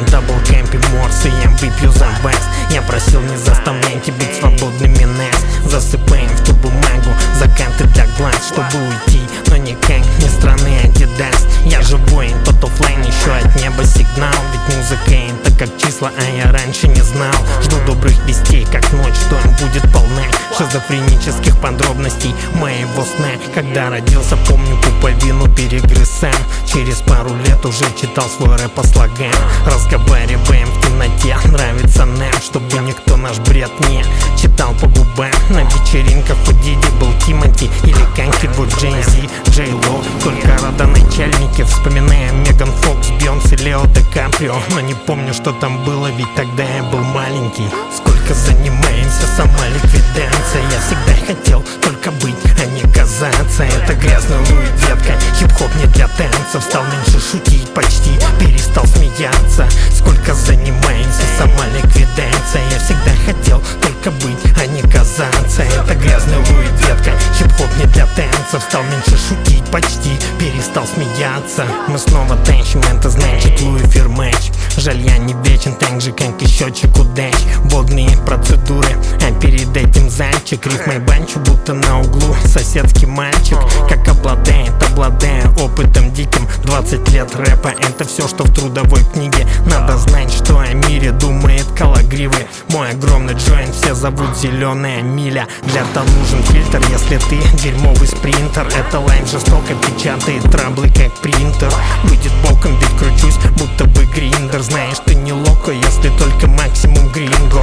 дабл кемпинг морс, и я выпью за вест. Я просил, не заставляйте быть свободными нас. Засыпаем в ту бумагу заканты для глаз, чтобы уйти, но никак не страны Адидас. Я же воин, тот оффлайн, еще от неба сигнал. Ведь музыка это как числа, а я раньше не знал. Жду добрых вестей, как ночь, что им будет полна шизофренических подробностей моего сна. Когда родился, помню, пуповину перегрыз сам. Через пару лет уже читал свой рэп по слогам. Разговариваем в темноте, нравится нам, чтобы никто наш бред не читал по губам. На вечеринках у Диди был Тимати или Канки, вот Джей-Зи, Джей-Ло. Только родоначальники, вспоминаем Меган Фокс, Бейонсе, Лео Ди Каприо. Но не помню, что там было, ведь тогда я был маленький. Сколько занимаемся самоликвидацией. Я всегда хотел только быть, а не казаться. Это грязный Луи, детка, хип-хоп не для танцев. Стал меньше шутить, почти перестал смеяться. Сколько занимаемся самоликвидацией. Я всегда хотел только быть, а не казаться. Это грязный Луи, детка, хип-хоп не для танцев. Стал меньше шутить, почти перестал смеяться. Мы снова танчим, это значит Луи фир матч. Жаль, я не вечен, так же как и счетчик удач. Водные процедуры, а перед этим зайчик. Рифмой банчу, будто на углу соседский мальчик. Как обладая опытом диким. 20 лет рэпа, это все, что в трудовой книге. Надо знать, что о мире думает калагривый. Мой огромный джойнт все зовут зеленая миля. Для того нужен фильтр, если ты дерьмовый спринтер. Это лайн жестоко печатает траблы как принтер. Выйдет боком, ведь кручусь, будто бы гриндер. Знаешь, ты не локо, если только максимум гринго.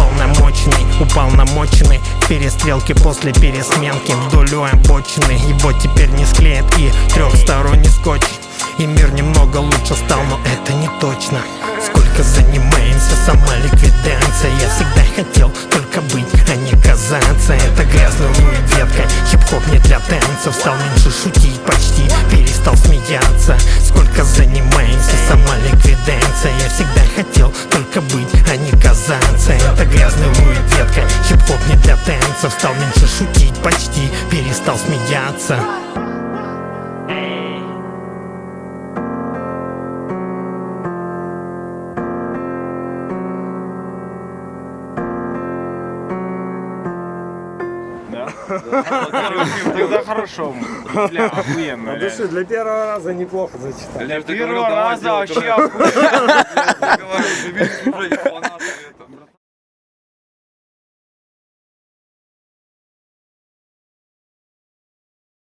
Упал намоченный в перестрелке после пересменки вдоль обочины. Его теперь не склеят и трехсторонний скотч. И мир немного лучше стал, но это не точно. Сколько занимаемся самоликвидацией. Я всегда хотел только быть, а не казаться. Это грязный Луи, детка, хип-хоп не для танцев. Стал меньше шутить, почти перестал смеяться. Сколько занимаемся самоликвидацией. Я всегда хотел только быть, а не казаться. Это грязный Луи, детка, хип-хоп не для танцев. Стал меньше шутить, почти перестал смеяться. Тогда хорошо, бля, охуенно. Души, для первого раза неплохо зачитал. Для первого раза вообще охуенно.